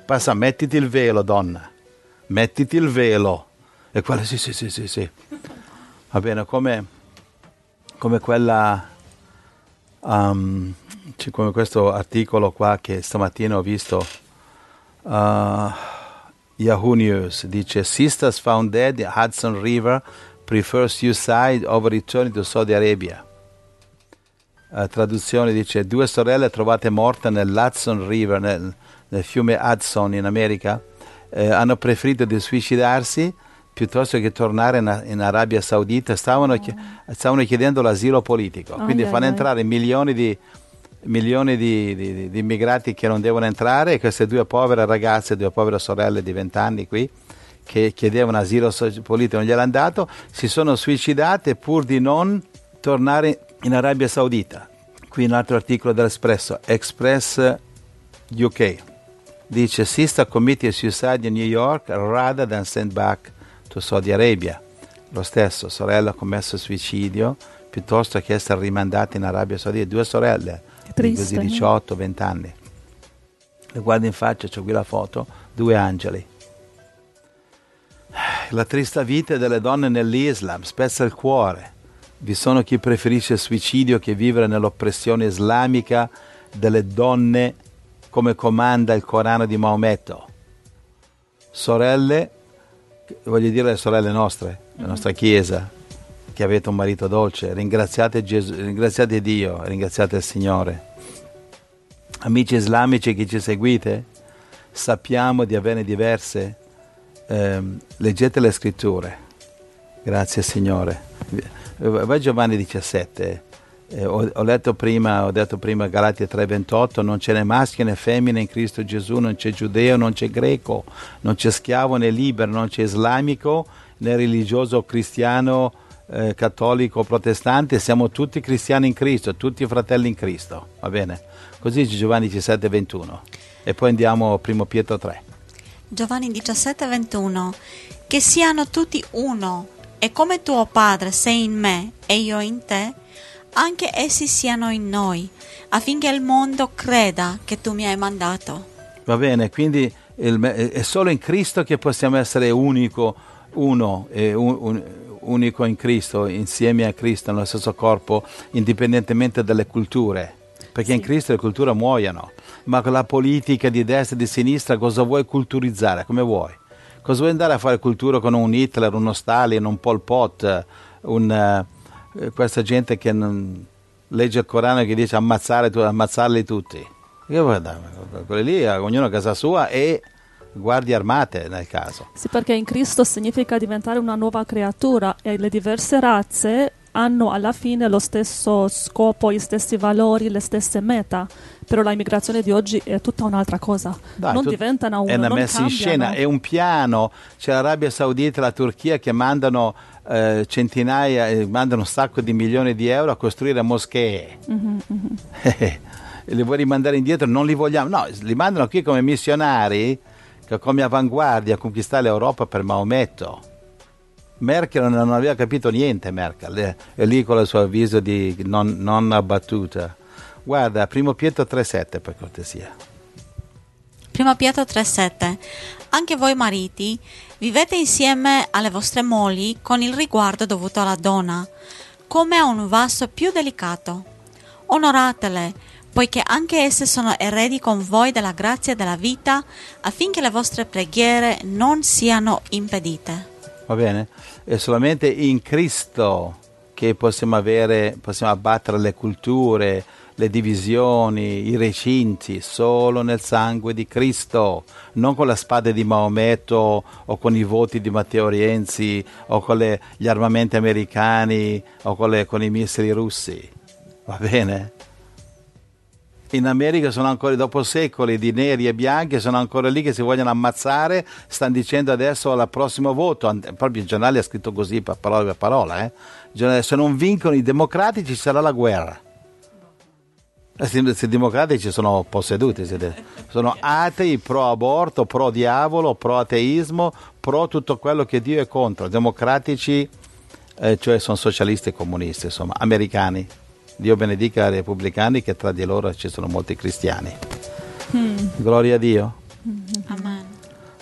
passa, mettiti il velo, donna, mettiti il velo. E quella, sì, sì, sì, sì, sì. Va bene, come, come quella, um, come questo articolo qua che stamattina ho visto, uh, Yahoo News, dice, Sisters found dead in Hudson River prefer suicide over returning to Saudi Arabia. Uh, traduzione dice, due sorelle trovate morte nell'Hudson River, nel, nel fiume Hudson in America, eh, hanno preferito di suicidarsi piuttosto che tornare in, in Arabia Saudita. Stavano, oh. stavano chiedendo l'asilo politico, oh, quindi yeah, fanno yeah. entrare milioni di milioni di, di, di immigrati che non devono entrare, e queste due povere ragazze, due povere sorelle di vent'anni qui, che chiedevano asilo politico, non gliel'hanno dato, si sono suicidate pur di non tornare in Arabia Saudita. Qui un altro articolo dell'Espresso, Express U K, dice, Sister committed suicide in New York rather than sent back to Saudi Arabia. Lo stesso, sorella ha commesso suicidio piuttosto che essere rimandata in Arabia Saudita. Due sorelle, triste, di diciotto venti anni. Le guardo in faccia, c'ho qui la foto, due angeli. La triste vita delle donne nell'Islam spezza il cuore. Vi sono chi preferisce il suicidio che vivere nell'oppressione islamica delle donne come comanda il Corano di Maometto. Sorelle, voglio dire le sorelle nostre, la nostra Chiesa, che avete un marito dolce, ringraziate Gesù, ringraziate Dio, ringraziate il Signore. Amici islamici che ci seguite, sappiamo di averne diverse, eh, leggete le scritture, grazie Signore. Vai Giovanni diciassette, eh, ho, ho letto prima, ho detto prima Galatia tre ventotto, non ce n'è maschio né femmina in Cristo Gesù, non c'è giudeo, non c'è greco, non c'è schiavo né libero, non c'è islamico né religioso cristiano, eh, cattolico, protestante, siamo tutti cristiani in Cristo, tutti fratelli in Cristo, va bene? Così Giovanni diciassette ventuno, e poi andiamo a primo Pietro tre. Giovanni diciassette ventuno, che siano tutti uno, e come tuo Padre sei in me e io in te, anche essi siano in noi, affinché il mondo creda che tu mi hai mandato. Va bene, quindi il, è solo in Cristo che possiamo essere unico, uno, e un, un, unico in Cristo, insieme a Cristo, nello stesso corpo, indipendentemente dalle culture. Perché sì. In Cristo le culture muoiono, ma con la politica di destra e di sinistra cosa vuoi culturizzare? Come vuoi? Cosa vuoi andare a fare cultura con un Hitler, uno Stalin, un Pol Pot, un, uh, questa gente che non legge il Corano e che dice ammazzare, ammazzarli tutti? Quelli lì, ognuno a casa sua, e guardie armate nel caso. Sì, perché in Cristo significa diventare una nuova creatura, e le diverse razze hanno alla fine lo stesso scopo, gli stessi valori, le stesse meta. Però l'immigrazione di oggi è tutta un'altra cosa. Dai, non diventano uno, è una non messa cambiano. in scena, è un piano. C'è l'Arabia Saudita e la Turchia che mandano eh, centinaia, eh, mandano un sacco di milioni di euro a costruire moschee. Mm-hmm, mm-hmm. Li vuoi rimandare indietro? Non li vogliamo. No, li mandano qui come missionari, che come avanguardia a conquistare l'Europa per Maometto. Merkel non aveva capito niente, Merkel, è lì con il suo avviso di non, non abbattuta. Guarda, primo Pietro tre sette per cortesia. Primo Pietro tre sette. Anche voi mariti vivete insieme alle vostre mogli con il riguardo dovuto alla donna, come a un vaso più delicato. Onoratele, poiché anche esse sono eredi con voi della grazia e della vita, affinché le vostre preghiere non siano impedite. Va bene? È solamente in Cristo che possiamo avere, possiamo abbattere le culture, le divisioni, i recinti, solo nel sangue di Cristo, non con la spada di Maometto o con i voti di Matteo Renzi o con le, gli armamenti americani o con, le, con i missili russi. Va bene? In America sono ancora, dopo secoli di neri e bianchi, sono ancora lì che si vogliono ammazzare, stanno dicendo adesso al prossimo voto, proprio il giornale ha scritto così per parola per parola, eh? Se non vincono i democratici ci sarà la guerra. I democratici sono posseduti, sono atei, pro aborto, pro diavolo, pro ateismo, pro tutto quello che Dio è contro. Democratici, eh, cioè sono socialisti e comunisti, insomma, americani. Dio benedica i repubblicani, che tra di loro ci sono molti cristiani. Mm. Gloria a Dio. Mm-hmm.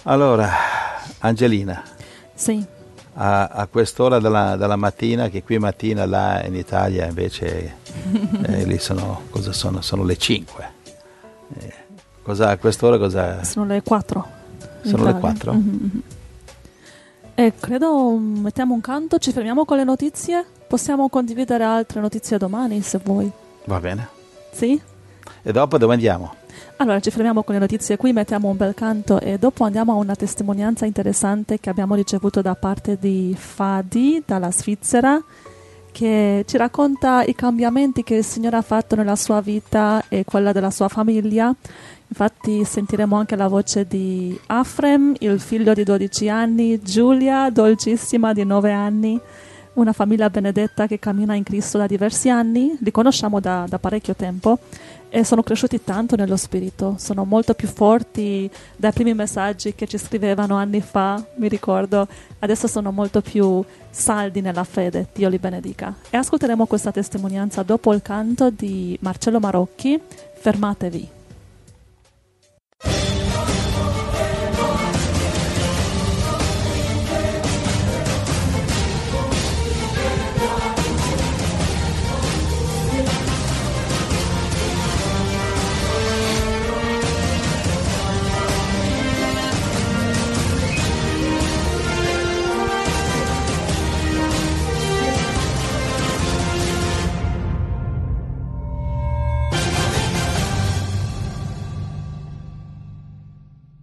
Allora, Angelina, Sì. a, a quest'ora della, della mattina, che qui mattina, là in Italia invece eh, lì sono, cosa sono? Sono le cinque. Eh, cosa, a quest'ora cosa? Sono le quattro. in Sono le Italia. quattro? Mhm. E credo mm, mettiamo un canto, ci fermiamo con le notizie. Possiamo condividere altre notizie domani se vuoi. Va bene. Sì? E dopo dove andiamo? Allora ci fermiamo con le notizie qui, mettiamo un bel canto e dopo andiamo a una testimonianza interessante che abbiamo ricevuto da parte di Fadi dalla Svizzera, che ci racconta i cambiamenti che il Signore ha fatto nella sua vita e quella della sua famiglia. Infatti sentiremo anche la voce di Afrem, il figlio di dodici anni, Giulia, dolcissima di nove anni, una famiglia benedetta che cammina in Cristo da diversi anni, li conosciamo da, da parecchio tempo e sono cresciuti tanto nello spirito, sono molto più forti dai primi messaggi che ci scrivevano anni fa, mi ricordo, adesso sono molto più saldi nella fede, Dio li benedica. E ascolteremo questa testimonianza dopo il canto di Marcello Marocchi, Fermatevi.